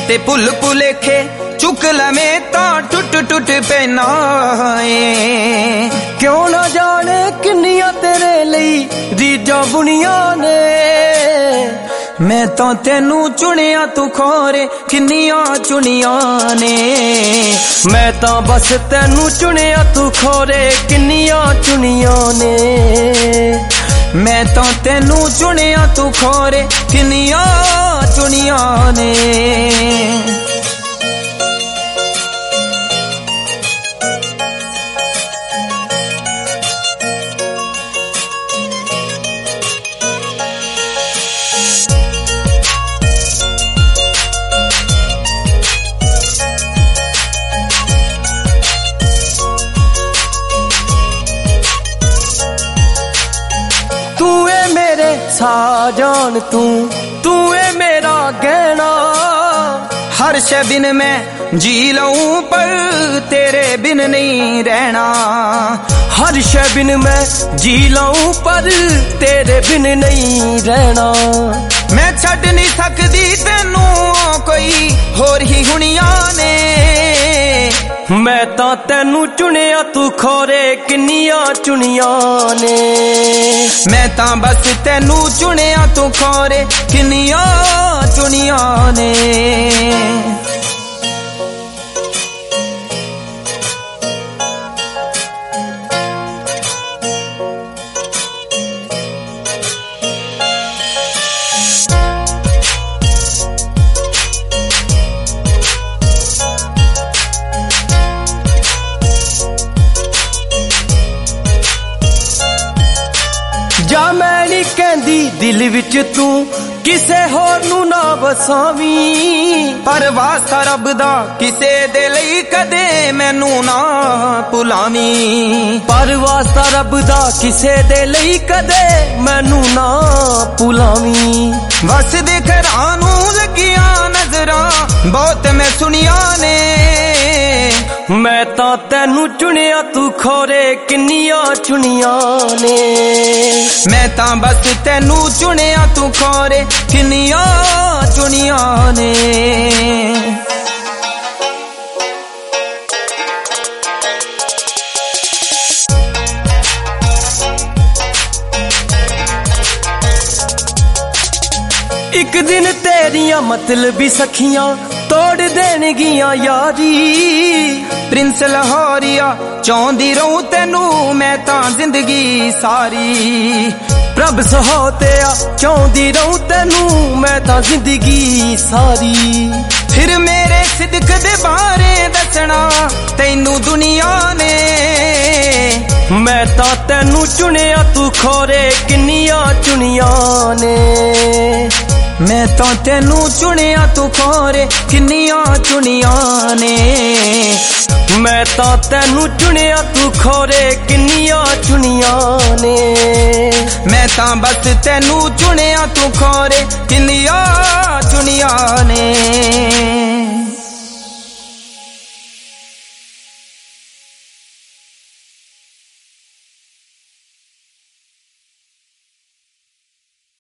ते भुल भुलेखे चुक लवें तां टुट टुट पैना है। क्यों ना जाने किन्नियां तेरे लई रीझां बुनियां ने, मैं तां तैनू चुनिया तू खोरे किन्नियां चुनियां ने। मैं तां बस तैनू चुनिया तू खोरे किन्नियां चुनियां ने। मैं तां तैनू चुनिया तू खोरे किन्नियां चुनियां ने। साजान तू है मेरा गहना, हर शय बिन मैं जी लऊं पर तेरे बिन नहीं रहना। हर शय बिन मैं जी लऊं पर तेरे बिन नहीं रहना। मैं छड़ नहीं सकदी तैनू कोई होर ही हुनिया ने। मैं तां तैनू चुनिया तू खोरे किन्नियां चुनियां ने। मैं तां बस तैनू चुनिया तू खोरे किन्नियां चुनियां ने। जा मैं नहीं कहंदी दिल विच तू किसे होर नू ना वसावी, पर वास्ता रब दा किसे दे लई कदे मैनू ना भुलावी। पर वास्ता रब दा किसे दे लई कदे मैनू ना भुलावी। बस दे घरां नू लगियां नजरां बहुत मैं सुनिया ने। मैं तां तैनू चुनिया तू खोरे किन्नियां चुनियां ने। मैं तां बस तैनू चुनिया तू खोरे किन्नियां चुनियां ने। एक दिन तेरियां मतलबी सखियां तोड़ देणगियां यारी। प्रिंस लाहौरिया चाहंदी रहूं तैनू मैं तां जिंदगी सारी। प्रभ सहोतिया चाहंदी रहूं तैनू मैं तां जिंदगी सारी। फिर मेरे सिदक दे बारे दसना तैनू दुनिया ने। मैं तां तैनू चुनिया तू खोरे किन्नियां चुनियां ने। मैं तां तैनू चुनिया तू खोरे किन्नियां चुनियां ने। मैं तां तैनू चुनिया तू खोरे किन्नियां चुनियां ने। मैं तां बस तैनू चुनिया तू खोरे किन्नियां चुनियां ने।